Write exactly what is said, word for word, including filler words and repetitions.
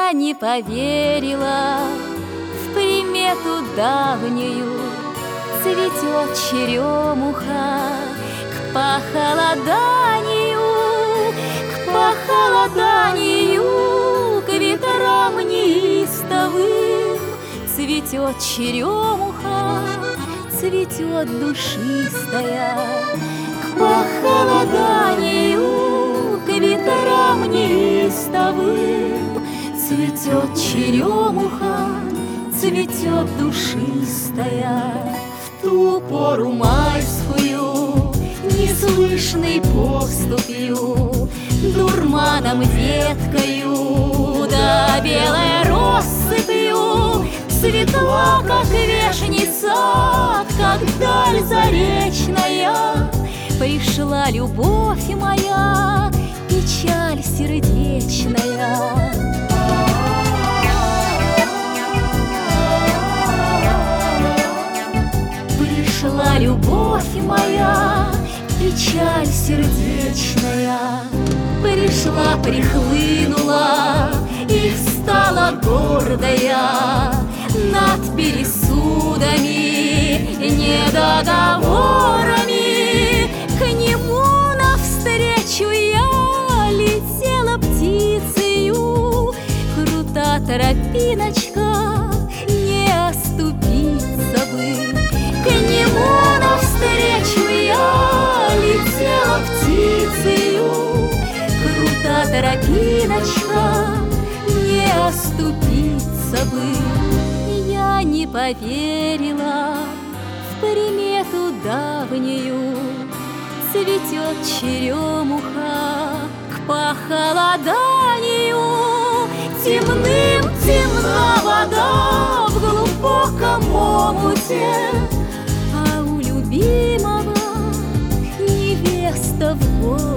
Я не поверила в примету давнюю, цветет черемуха к похолоданию, к похолоданию, к ветрам неистовым. Цветет черемуха, цветет душистая, к похолоданию, к ветрам неистовым. Цветет черемуха, цветет душистая. В ту пору майскую, неслышной поступью, дурманом веткою, да белой россыпью, светла, как вешница, как даль заречная, пришла любовь моя, печаль сердечная. Пришла любовь моя, печаль сердечная. Пришла, прихлынула и встала гордая над пересудами, недоговорами. К нему навстречу я летела птицею, крута тропиночка, не оступиться бы. К нему навстречу я летела птицею, крута тропиночка, не оступиться бы. Я не поверила в примету давнюю, цветет черемуха к похолоданию. Темным темна вода в глубоком омуте, а у любимого невеста в горе.